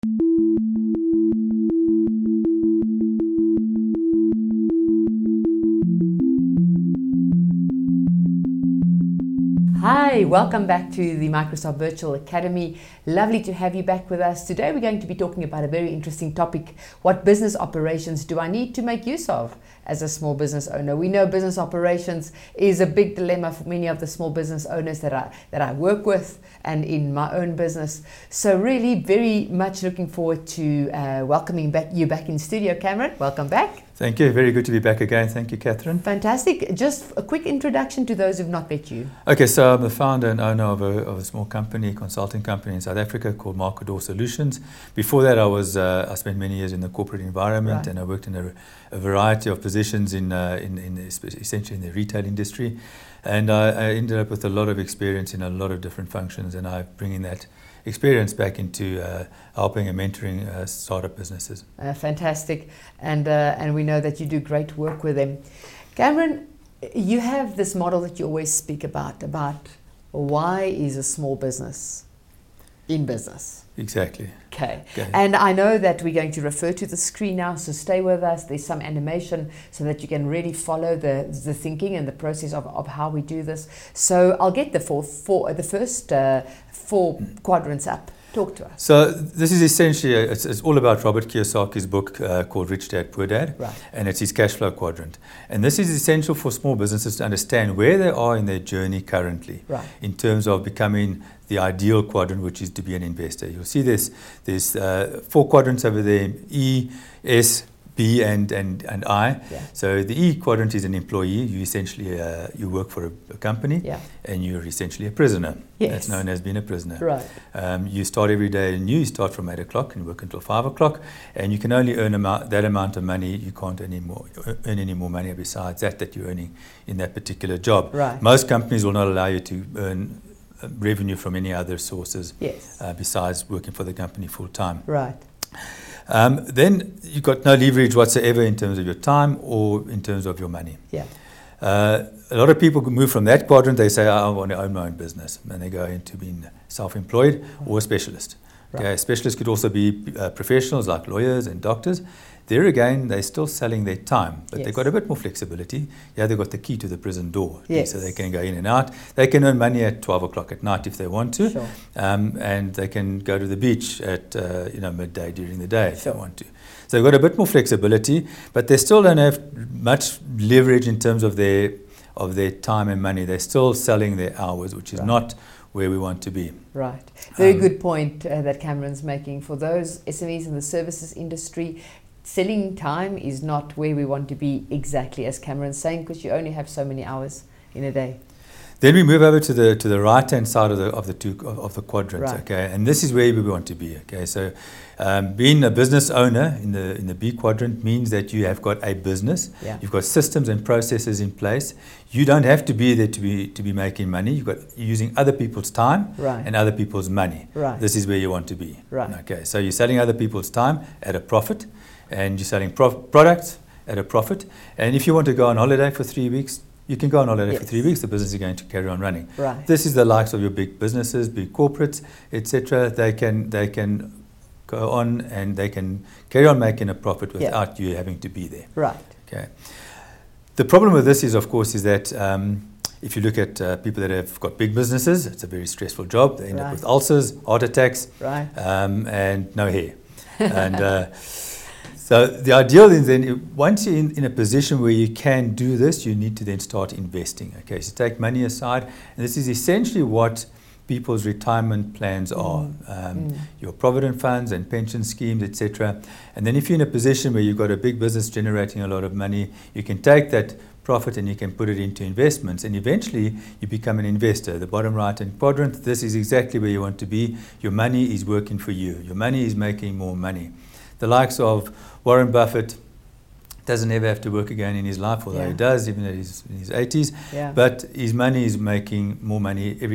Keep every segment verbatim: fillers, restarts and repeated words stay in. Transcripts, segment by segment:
Hi, welcome back to the Microsoft Virtual Academy. Lovely to have you back with us. Today we're going to be talking about a very interesting topic. What business operations do I need to make use of as a small business owner? We know business operations is a big dilemma for many of the small business owners that I, that I work with and in my own business. So really very much looking forward to uh, welcoming back you back in studio, Cameron. Welcome back. Thank you. Very good to be back again. Thank you, Catherine. Fantastic. Just a quick introduction to those who've not met you. Okay, so I'm the founder and owner of a, of a small company, consulting company in South Africa called Markador Solutions. Before that, I was uh, I spent many years in the corporate environment, Right. and I worked in a, a variety of positions in, uh, in, in essentially in the retail industry. And I, I ended up with a lot of experience in a lot of different functions, and I'm bringing that experience back into uh, helping and mentoring uh, startup businesses. Uh, fantastic, and uh, and we know that you do great work with them. Cameron, you have this model that you always speak about, about why is a small business in business? Exactly. Okay. Okay. And I know that we're going to refer to the screen now, so stay with us. There's some animation so that you can really follow the, the thinking and the process of, of how we do this. So I'll get the four, four the first uh, four quadrants up. Talk to us. So this is essentially, a, it's, it's all about Robert Kiyosaki's book uh, called Rich Dad, Poor Dad. Right. And it's his cash flow quadrant. And this is essential for small businesses to understand where they are in their journey currently, Right. in terms of becoming the ideal quadrant, which is to be an investor. You'll see there's, there's uh, four quadrants over there, E, S, B, and, and, and I. Yeah. So the E quadrant is an employee. You essentially, uh, you work for a, a company, Yeah. and you're essentially a prisoner. Yes. That's known as being a prisoner. Right. Um, you start every day anew. You start from eight o'clock and work until five o'clock, and you can only earn amount, that amount of money. You can't earn any more, earn any more money besides that that you're earning in that particular job. Right. Most companies will not allow you to earn uh, revenue from any other sources Yes. uh, besides working for the company full time. Right. Um, then you've got no leverage whatsoever in terms of your time or in terms of your money. Yeah. Uh, a lot of people move from that quadrant. They say, I want to own my own business, and they go into being self-employed or a specialist. Right. Okay, specialists could also be uh, professionals like lawyers and doctors. There again, they're still selling their time, but Yes. they've got a bit more flexibility. Yeah, they've got the key to the prison door, Yes. so they can go in and out. They can earn money at twelve o'clock at night if they want to, Sure. um, and they can go to the beach at uh, you know midday during the day if Sure. they want to. So they've got a bit more flexibility, but they still don't have much leverage in terms of their of their time and money. They're still selling their hours, which is Right. not where we want to be. Right. Very Um, good point uh, that Cameron's making. For those S M Es in the services industry, selling time is not where we want to be exactly, as Cameron's saying, because you only have so many hours in a day. Then we move over to the to the right hand side of the of the two of, of the quadrants. Right. Okay, and this is where we want to be. Okay, so um, being a business owner in the in the B quadrant means that you have got a business. Yeah. You've got systems and processes in place. You don't have to be there to be to be making money. You've got you're using other people's time Right. and other people's money. Right. This is where you want to be. Right. Okay, so you're selling other people's time at a profit, and you're selling prof- products at a profit. And if you want to go on holiday for three weeks. You can go on holiday for Yes. three weeks. The business is going to carry on running. Right. This is the likes of your big businesses, big corporates, et cetera. They can they can go on and they can carry on making a profit Yeah. without you having to be there. Right. Okay. The problem with this is, of course, is that um, if you look at uh, people that have got big businesses, it's a very stressful job. They end Right. up with ulcers, heart attacks, Right. um, and no hair. and uh, so the ideal is then, once you're in, in a position where you can do this, you need to then start investing. Okay, so take money aside, and this is essentially what people's retirement plans are, um, Mm. your provident funds and pension schemes, et cetera. And then if you're in a position where you've got a big business generating a lot of money, you can take that profit and you can put it into investments, and eventually you become an investor. The bottom right hand quadrant, this is exactly where you want to be. Your money is working for you. Your money is making more money. The likes of Warren Buffett doesn't ever have to work again in his life, although Yeah. he does, even though he's in his eighties. Yeah. But his money is making more money every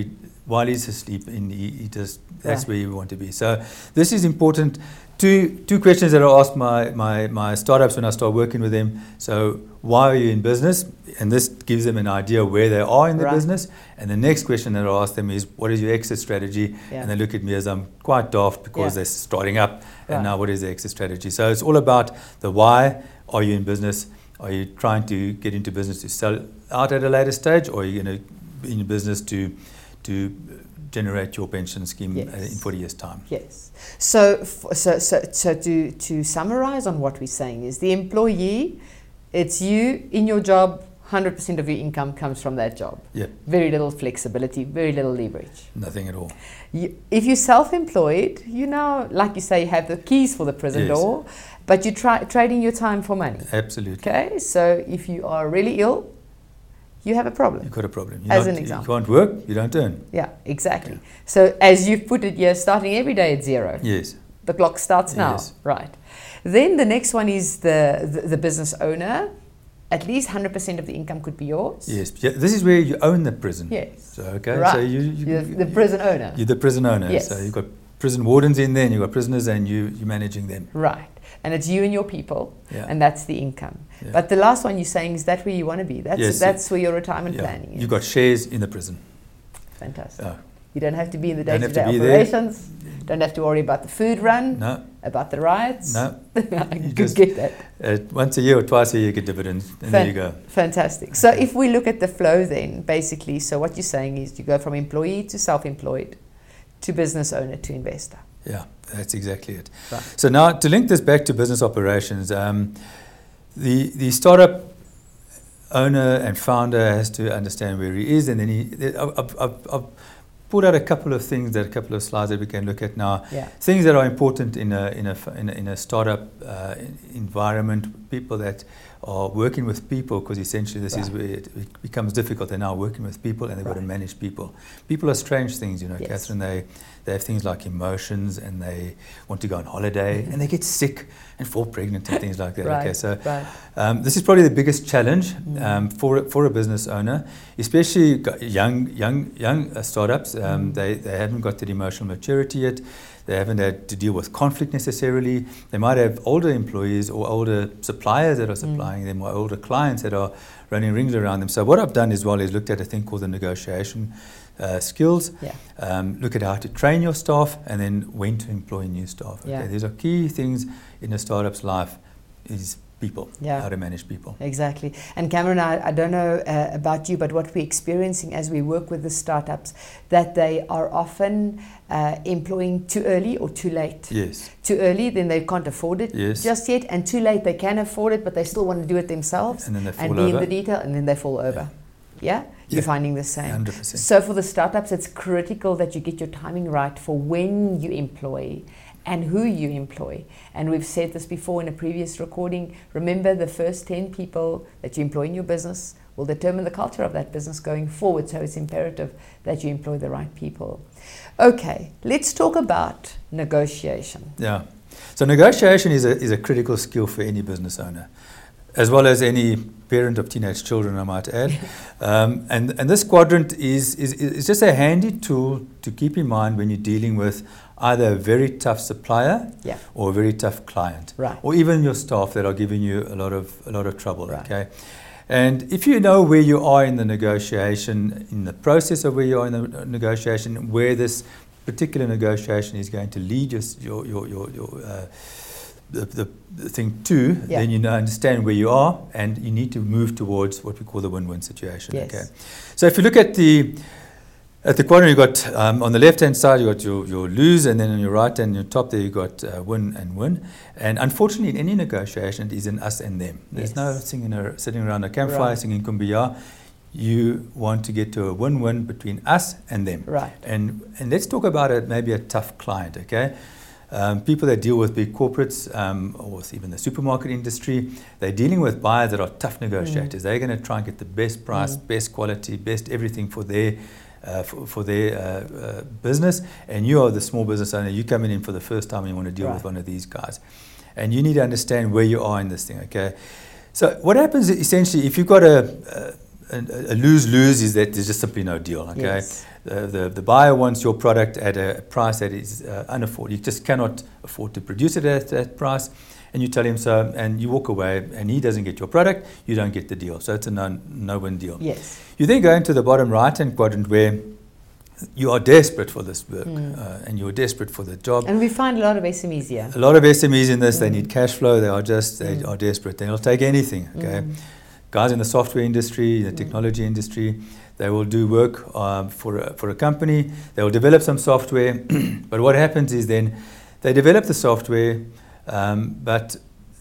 while he's asleep, in he, he just that's Right. where you want to be. So this is important. Two two questions that I ask my, my my startups when I start working with them. So why are you in business? And this gives them an idea where they are in the Right. business. And the next question that I ask them is, what is your exit strategy? Yeah. And they look at me as I'm quite daft because Yeah. they're starting up. Right. And now what is the exit strategy? So it's all about the why. Are you in business? Are you trying to get into business to sell out at a later stage, or are you going to be in business to to generate your pension scheme Yes. uh, in forty years' time? Yes. So, f- so, so, so to, to summarize on what we're saying is the employee, it's you in your job, one hundred percent of your income comes from that job. Yep. Very little flexibility, very little leverage. Nothing at all. You, if you're self-employed, you now, like you say, you have the keys for the prison Yes. door, but you're try, trading your time for money. Absolutely. Okay, so if you are really ill, you have a problem. You've got a problem. You're As not- an example. You can't work, you don't earn. Yeah, exactly. So as you've put it here, starting every day at zero. Yes. The clock starts now. Yes. Right. Then the next one is the, the, the business owner. At least one hundred percent of the income could be yours. Yes. Yeah, this is where you own the prison. Yes. So, okay. Right. So you, you, You're the prison owner. You're the prison owner. Yes. So you've got prison wardens in there, and you've got prisoners, and you, you're managing them. Right. And it's you and your people, Yeah. and that's the income. Yeah. But the last one you're saying is that where you want to be. That's Yes. that's where your retirement Yeah. planning is. You've got shares in the prison. Fantastic. Oh, You don't have to be in the Don't have to day-to-day be there. operations. Don't have to worry about the food run, no, about the riots. no. I You could just- get that. Uh, once a year or twice a year, you get dividends, and Fan- there you go. Fantastic. So if we look at the flow then, basically, so what you're saying is you go from employee to self-employed to business owner to investor. Yeah, that's exactly it. Right. So now to link this back to business operations, um, the the startup owner and founder has to understand where he is, and then he. I've, I've, I've, I've pulled out a couple of things, that a couple of slides that we can look at now. Yeah. Things that are important in a in a in a, in a startup uh, environment. People that are working with people, because essentially this is Right. where it, it becomes difficult. They're now working with people, and they've got to Right. manage people. People are strange things, you know, Yes. Catherine. They they have things like emotions, and they want to go on holiday, and they get sick and fall pregnant and things like that. Right. Okay, so Right. um, this is probably the biggest challenge Mm. um, for for a business owner, especially go- young young young uh, startups. Um, Mm. They they haven't got that emotional maturity yet. They haven't had to deal with conflict necessarily. They might have older employees or older suppliers that are supplying them, or older clients that are running rings around them. So what I've done as well is looked at a thing called the negotiation uh, skills. Yeah. Um, look at how to train your staff, and then when to employ new staff. Okay? Yeah. These are key things in a startup's life. Is people, Yeah. how to manage people. Exactly. And Cameron, I, I don't know uh, about you, but what we're experiencing as we work with the startups, that they are often uh, employing too early or too late. Yes. Too early, then they can't afford it Yes. just yet, and too late, they can afford it, but they still want to do it themselves And then they fall and be over. in the detail, and then they fall over. Yeah? You're Yeah. finding the same. one hundred percent. So for the startups, it's critical that you get your timing right for when you employ and who you employ. And we've said this before in a previous recording. Remember, the first ten people that you employ in your business will determine the culture of that business going forward. So it's imperative that you employ the right people. Okay, let's talk about negotiation. Yeah. So negotiation is a is a critical skill for any business owner, as well as any parent of teenage children, I might add. um, and and this quadrant is, is is just a handy tool to keep in mind when you're dealing with either a very tough supplier Yeah. or a very tough client, Right. or even your staff that are giving you a lot of a lot of trouble. Right. Okay. And if you know where you are in the negotiation, in the process of where you are in the negotiation, where this particular negotiation is going to lead your your your your, your uh, the, the, the thing to, Yeah. then you know, understand where you are, and you need to move towards what we call the win-win situation. Yes. Okay. So if you look at the at the quadrant, you've got um, on the left-hand side, you've got your, your lose, and then on your right and your top there, you've got uh, win and win. And unfortunately, in any negotiation, it is an us and them. There's Yes. no singing a, sitting around a campfire Right. singing Kumbaya. You want to get to a win-win between us and them. Right. And and let's talk about it, maybe a tough client, okay? Um, people that deal with big corporates um, or with even the supermarket industry, they're dealing with buyers that are tough negotiators. They're going to try and get the best price, Mm. best quality, best everything for their uh, for, for their uh, uh, business. And you are the small business owner. You're coming in for the first time and you want to deal Right. with one of these guys. And you need to understand where you are in this thing, okay? So what happens essentially, if you've got a, a, a lose-lose is that there's just simply no deal. Okay, Yes. the, the the buyer wants your product at a price that is uh, unaffordable. You just cannot afford to produce it at that price, and you tell him so, and you walk away, and he doesn't get your product, you don't get the deal. So it's a no, no-win deal. Yes. You then go into the bottom right-hand quadrant where you are desperate for this work, Mm. uh, and you're desperate for the job. And we find a lot of S M Es here. A lot of S M Es in this, Mm. they need cash flow, they are just, they Mm. are desperate. They'll take anything, okay? Mm. Guys in the software industry, the Mm. technology industry, they will do work um, for, a, for a company, they will develop some software, but what happens is then they develop the software, um, but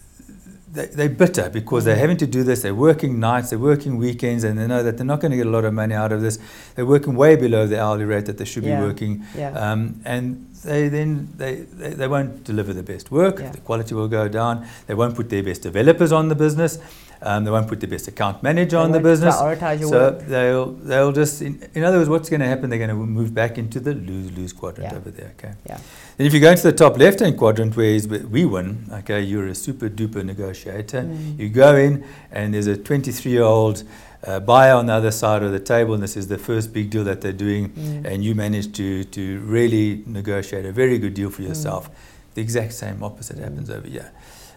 they, they're bitter because Mm. they're having to do this, they're working nights, they're working weekends, and they know that they're not going to get a lot of money out of this. They're working way below the hourly rate that they should Yeah. be working. Yeah. Um, and they then they, they, they won't deliver the best work, Yeah. the quality will go down, they won't put their best developers on the business, um, they won't put their best account manager They on the won't business. prioritize your So work. they'll they'll just in, in other words, what's going to happen? They're going to move back into the lose-lose quadrant Yeah. over there. Okay. Yeah. Then if you go into the top left-hand quadrant where is we win, okay, you're a super duper negotiator. Mm. You go in and there's a twenty-three-year-old uh, buyer on the other side of the table, and this is the first big deal that they're doing, Mm. and you manage to to really negotiate a very good deal for yourself. The exact same opposite Mm. happens over here.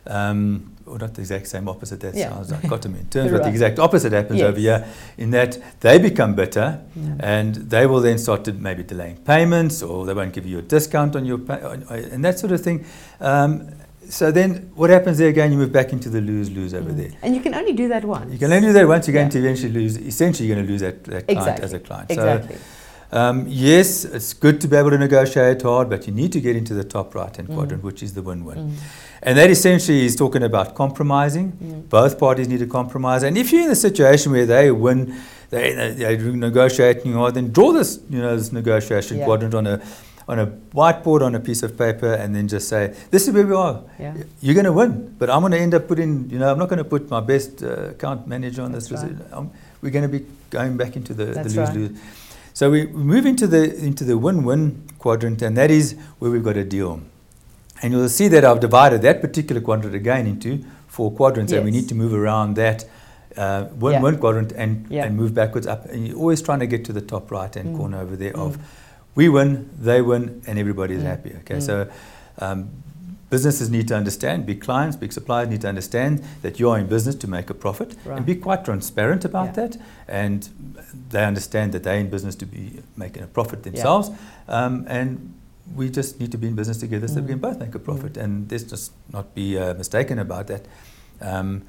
Um, or not the exact same opposite, that Yeah. sounds dichotomy in terms, but the Right. exact opposite happens Yes. over here in that they become bitter, Mm. and they will then start to maybe delaying payments, or they won't give you a discount on your pay, on, and that sort of thing. Um, so then what happens there again, you move back into the lose-lose over Mm. there. And you can only do that once. You can only do that once. You're going Yeah. to eventually lose, essentially you're going to lose that, that client Exactly. as a client. Exactly. So um, yes, it's good to be able to negotiate hard, but you need to get into the top right-hand Mm. quadrant, which is the win-win. Mm. And that essentially is talking about compromising. Mm. Both parties need to compromise. And if you're in a situation where they win, they, they're negotiating hard, then draw this, you know, this negotiation Yeah. quadrant on a on a whiteboard, on a piece of paper, and then just say, this is where we are. Yeah. You're going to win, but I'm going to end up putting, you know, I'm not going to put my best uh, account manager on That's this. right. Um, we're going to be going back into the, the That's lose-lose. right. So we move into the into the win-win quadrant, and that is where we've got a deal. And you'll see that I've divided that particular quadrant again into four quadrants, and we Yes. need to move around that uh, win-win Yeah. quadrant and, Yeah. and move backwards up. And you're always trying to get to the top right-hand Mm. corner over there Mm. of we win, they win, and everybody is Mm. happy. Okay, Mm. so um, businesses need to understand, big clients, big suppliers need to understand that you are in business to make a profit, Right. and be quite transparent about Yeah. that. And they understand that they're in business to be making a profit themselves, um, and we just need to be in business together so Mm. we can both make a profit. Mm. And let's just not be uh, mistaken about that. Um,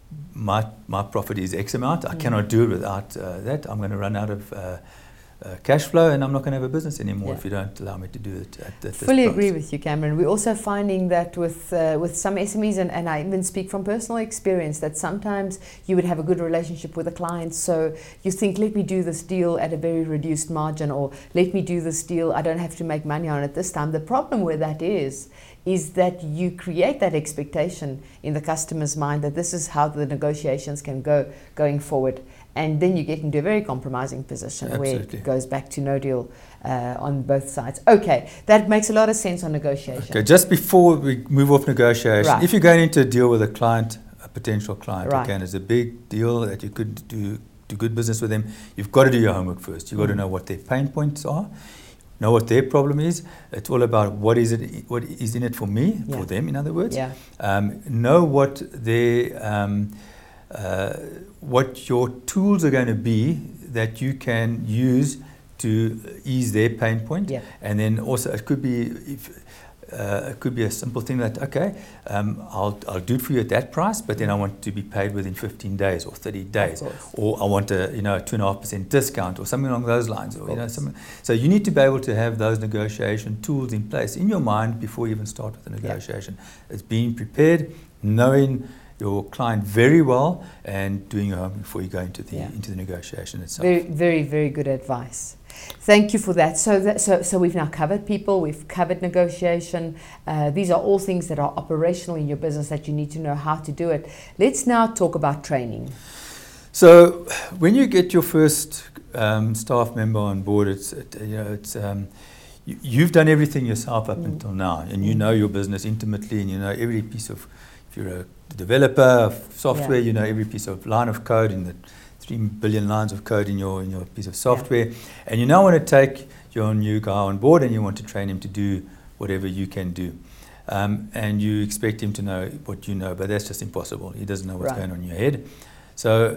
my my profit is X amount. I Mm. cannot do it without uh, that. I'm going to run out of uh, uh, cash flow, and I'm not going to have a business anymore Yeah. if you don't allow me to do it at, at this Fully price. agree with you, Cameron. We're also finding that with uh, with some S M Es, and, and I even speak from personal experience, that sometimes you would have a good relationship with a client, so you think, let me do this deal at a very reduced margin, or let me do this deal, I don't have to make money on it this time. The problem with that is, is that you create that expectation in the customer's mind that this is how the negotiations can go going forward. And then you get into a very compromising position where Absolutely. it goes back to no deal uh, on both sides. Okay, that makes a lot of sense on negotiation. Okay, just before we move off negotiation, Right. if you're going into a deal with a client, a potential client, Right. okay, and it's a big deal that you could do do good business with them, you've got to do your homework first. You've got to Mm. know what their pain points are, know what their problem is. It's all about what is it, what is in it for me, Yeah. for them, in other words. Yeah. Um, know what their um, uh, what your tools are going to be that you can use to ease their pain point. Yeah. And then also it could be if, uh, it could be a simple thing that okay, um, I'll I'll do it for you at that price, but then I want to be paid within fifteen days or thirty days, course. or I want a you know two and a half percent discount or something along those lines, or you know course. something. So you need to be able to have those negotiation tools in place in your mind before you even start with the negotiation. It's being prepared, knowing your client very well, and doing your homework before you go into the Yeah. into the negotiation itself. Very, very, very good advice. Thank you for that. So, that, so, so we've now covered people, we've covered negotiation. Uh, these are all things that are operational in your business that you need to know how to do it. Let's now talk about training. So when you get your first um, staff member on board, it's it, you know it's um, you, you've done everything yourself up Mm. until now, and you Mm. know your business intimately, and you know every piece of. If you're a developer of software, Yeah. you know every piece of line of code in the three billion lines of code in your in your piece of software, yeah. and you now want to take your new guy on board and you want to train him to do whatever you can do. Um, and you expect him to know what you know, but that's just impossible. He doesn't know what's right. going on in your head. So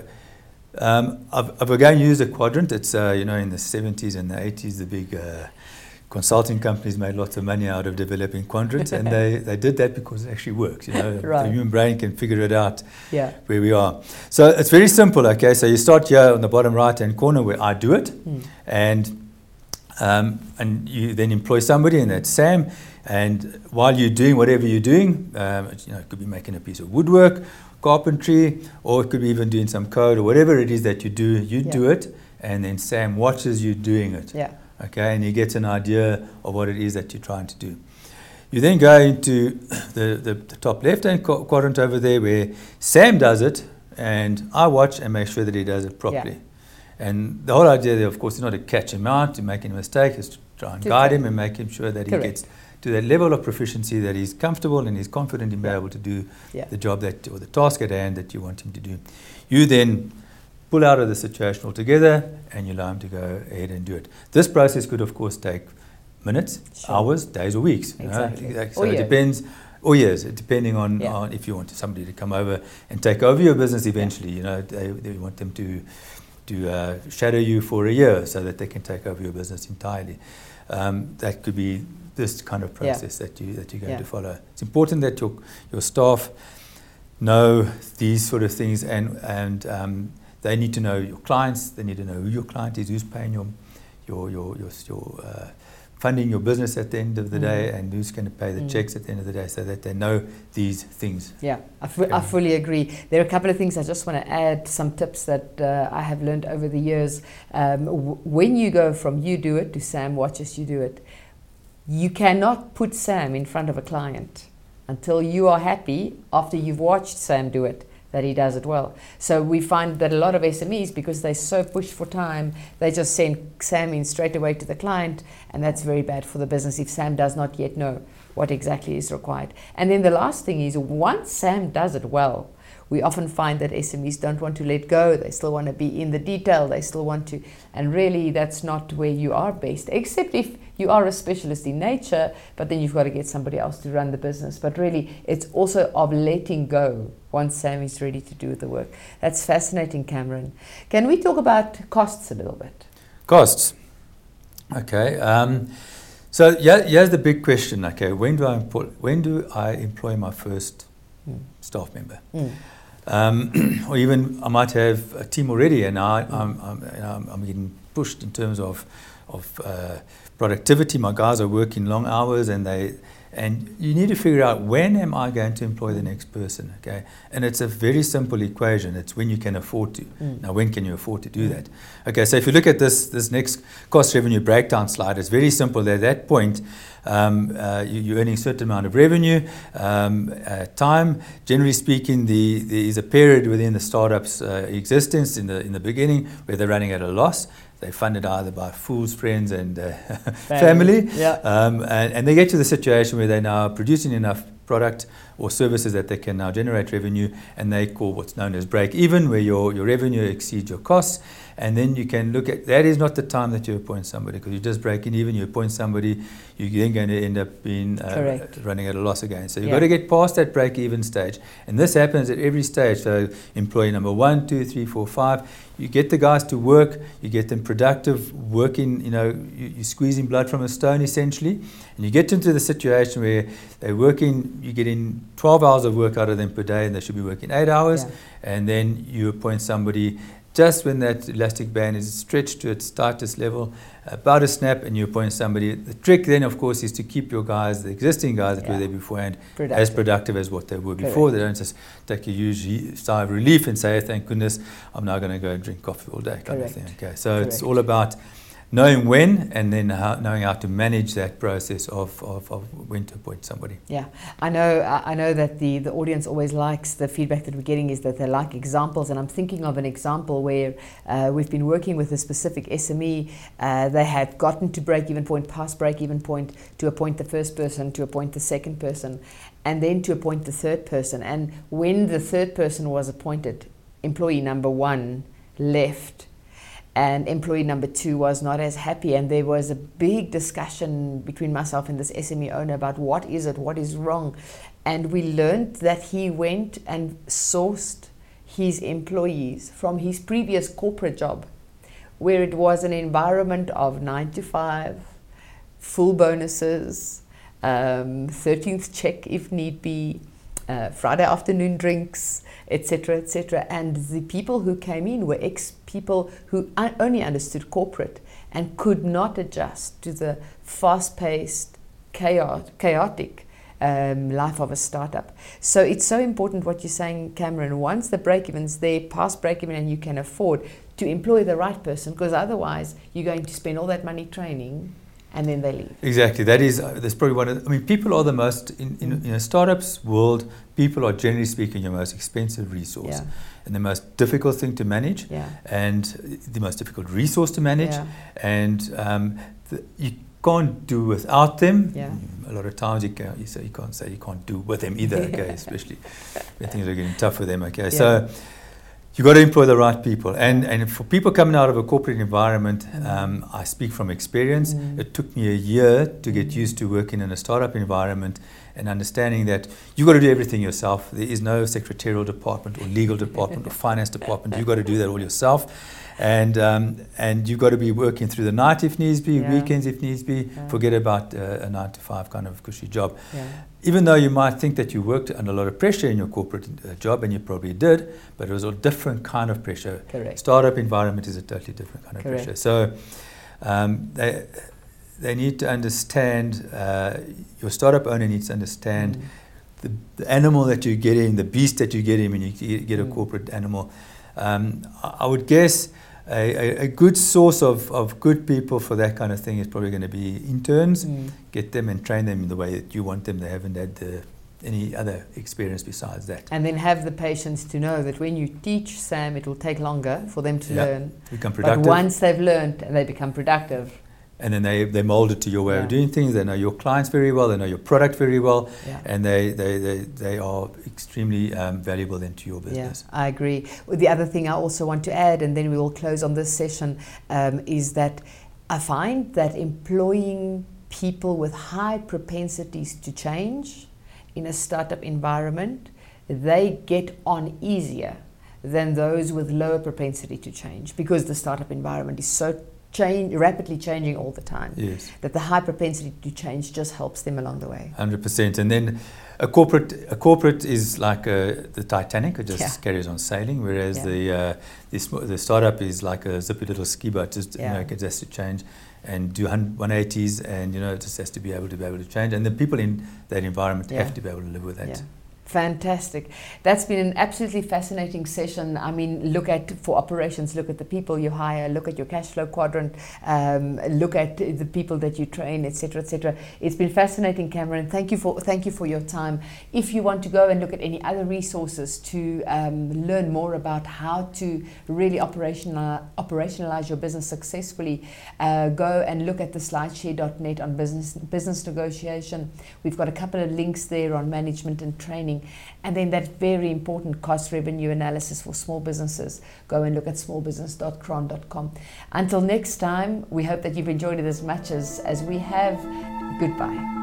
um, I've, I've again used a quadrant. It's, uh, you know, in the seventies and the eighties, the big uh, consulting companies made lots of money out of developing quadrants, and they, they did that because it actually works. You know, right. the human brain can figure it out yeah. where we are. So it's very simple, okay? So you start here on the bottom right-hand corner where I do it, mm. and um, and you then employ somebody, and that's Sam. And while you're doing whatever you're doing, um, you know, it could be making a piece of woodwork, carpentry, or it could be even doing some code or whatever it is that you do, you yeah. do it, and then Sam watches you doing it. Yeah. Okay, and he gets an idea of what it is that you're trying to do. You then go into the, the, the top left-hand quadrant over there where Sam does it, and I watch and make sure that he does it properly. Yeah. And the whole idea there, of course, is not to catch him out, to make a mistake, is to try and to guide him and make him sure that Correct. He gets to that level of proficiency that he's comfortable and he's confident in being yeah. able to do yeah. the job that, or the task at hand that you want him to do. You then pull out of the situation altogether and you allow him to go ahead and do it. This process could, of course, take minutes, sure. hours, days, or weeks. Exactly. You know? So it depends, or years, depending on, yeah. on if you want somebody to come over and take over your business eventually. Yeah. You know, they, they want them to to uh, shadow you for a year so that they can take over your business entirely. Um, that could be this kind of process yeah. that you that you're going yeah. to follow. It's important that your your staff know these sort of things, and and um, they need to know your clients. They need to know who your client is, who's paying your your your your, your uh, funding your business at the end of the mm. day, and who's going to pay the mm. checks at the end of the day, so that they know these things. Yeah, I, f- I fully agree. There are a couple of things I just want to add, some tips that uh, I have learned over the years. Um, w- when you go from you do it to Sam watches you do it, you cannot put Sam in front of a client until you are happy after you've watched Sam do it, that he does it well. So we find that a lot of S M Es, because they're so pushed for time, they just send Sam in straight away to the client, and that's very bad for the business if Sam does not yet know what exactly is required. And then the last thing is, once Sam does it well, we often find that S M Es don't want to let go. They still want to be in the detail. They still want to, and really that's not where you are best, except if you are a specialist in nature, but then you've got to get somebody else to run the business. But really, it's also of letting go once Sam is ready to do the work. That's fascinating, Cameron. Can we talk about costs a little bit? Costs. Okay. Um, so yeah, here's the big question. Okay, when do I employ, when do I employ my first mm. staff member? Mm. Um, or even I might have a team already, and I, mm. I'm, I'm, you know, I'm getting pushed in terms of of uh, productivity. My guys are working long hours, and they and you need to figure out, when am I going to employ the next person? Okay, and it's a very simple equation. It's when you can afford to. Mm. Now, when can you afford to do that? Okay, so if you look at this this next cost revenue breakdown slide, it's very simple. At that point, um, uh, you, you're earning a certain amount of revenue, um, uh, time. Generally speaking, the there is a period within the startup's uh, existence in the in the beginning where they're running at a loss. They're funded either by fools, friends, and uh, family, family. Yeah. Um, and, and they get to the situation where they're now producing enough product or services that they can now generate revenue, and they call what's known as break even, where your, your revenue exceeds your costs. And then you can look at, that is not the time that you appoint somebody, because you're just breaking even, you appoint somebody, you're then going to end up being uh, running at a loss again. So you've yeah. got to get past that break even stage. And this happens at every stage. So employee number one, two, three, four, five, you get the guys to work, you get them productive, working, you know, you, you're squeezing blood from a stone essentially. And you get into the situation where they're working, you're getting twelve hours of work out of them per day, and they should be working eight hours. Yeah. And then you appoint somebody just when that elastic band is stretched to its tightest level, about a snap, and you appoint somebody. The trick then, of course, is to keep your guys, the existing guys that yeah. were there beforehand, productive. as productive as what they were before. Correct. They don't just take a huge sigh of relief and say, thank goodness, I'm now going to go and drink coffee all day, kind Correct. of thing. Okay, so Correct. It's all about knowing when, and then how, knowing how to manage that process of, of, of when to appoint somebody. Yeah, I know I know that the, the audience always likes, the feedback that we're getting is that they like examples, and I'm thinking of an example where uh, we've been working with a specific S M E. Uh, they had gotten to break-even point, past break-even point, to appoint the first person, to appoint the second person, and then to appoint the third person. And when the third person was appointed, employee number one left, and employee number two was not as happy, and there was a big discussion between myself and this S M E owner about what is it, what is wrong. And we learned that he went and sourced his employees from his previous corporate job, where it was an environment of nine to five, full bonuses, um, thirteenth check if need be, uh, Friday afternoon drinks, et cetera, et cetera. And the people who came in were ex-people who un- only understood corporate and could not adjust to the fast-paced, chaotic, chaotic um, life of a startup. So it's so important what you're saying, Cameron. Once the break-even's there, past break-even, and you can afford to employ the right person, because otherwise you're going to spend all that money training and then they leave. Exactly. That is, uh, that's probably one of the, I mean, people are the most, in, in, in a startups world, people are generally speaking your most expensive resource. Yeah. And the most difficult thing to manage, Yeah. and the most difficult resource to manage. Yeah. And um, the, you can't do without them. Yeah. A lot of times you, can, you, say you can't say you can't do with them either, okay, especially when things are getting tough for them, okay. Yeah. So you've got to employ the right people. And and for people coming out of a corporate environment, mm. um, I speak from experience. Mm. It took me a year to get mm. used to working in a startup environment and understanding that you've got to do everything yourself. There is no secretarial department or legal department or finance department. You've got to do that all yourself. And um, and you've got to be working through the night if needs be, yeah. weekends if needs be. Yeah. Forget about uh, a nine to five kind of cushy job. Yeah. Even though you might think that you worked under a lot of pressure in your corporate uh, job, and you probably did, but it was a different kind of pressure. Correct. Startup environment is a totally different kind of Correct. pressure. So um, they they need to understand, uh, your startup owner needs to understand mm. the, the animal that you're getting, the beast that you're getting when you get a mm. corporate animal. Um, I, I would guess A, a, a good source of, of good people for that kind of thing is probably going to be interns. Mm. Get them and train them in the way that you want them. They haven't had the, any other experience besides that. And then have the patience to know that when you teach Sam, it will take longer for them to yeah. learn. Become productive. But once they've learned and they become productive. And then they, they mold it to your way yeah. of doing things. They know your clients very well. They know your product very well. Yeah. And they, they, they, they are extremely um, valuable then to your business. Yeah, I agree. Well, the other thing I also want to add, and then we will close on this session, um, is that I find that employing people with high propensities to change in a startup environment, they get on easier than those with lower propensity to change, because the startup environment is so Change, rapidly changing all the time. Yes. That the high propensity to change just helps them along the way. one hundred percent. And then a corporate a corporate is like a, the Titanic. It just yeah. carries on sailing, whereas yeah. the uh, the, sm- the startup is like a zippy little ski boat. Just yeah. you know, it has to change and do one eighties, and you know, it just has to be able to be able to change. And the people in that environment yeah. have to be able to live with that. Yeah. Fantastic. That's been an absolutely fascinating session. I mean, look at, for operations, look at the people you hire, look at your cash flow quadrant, um, look at the people that you train, et cetera, et cetera. It's been fascinating, Cameron. Thank you for thank you for your time. If you want to go and look at any other resources to um, learn more about how to really operational, operationalize your business successfully, uh, go and look at the slideshare dot net on business business negotiation. We've got a couple of links there on management and training. And then that very important cost revenue analysis for small businesses. Go and look at small business dot cron dot com. Until next time, we hope that you've enjoyed it as much as, as we have. Goodbye.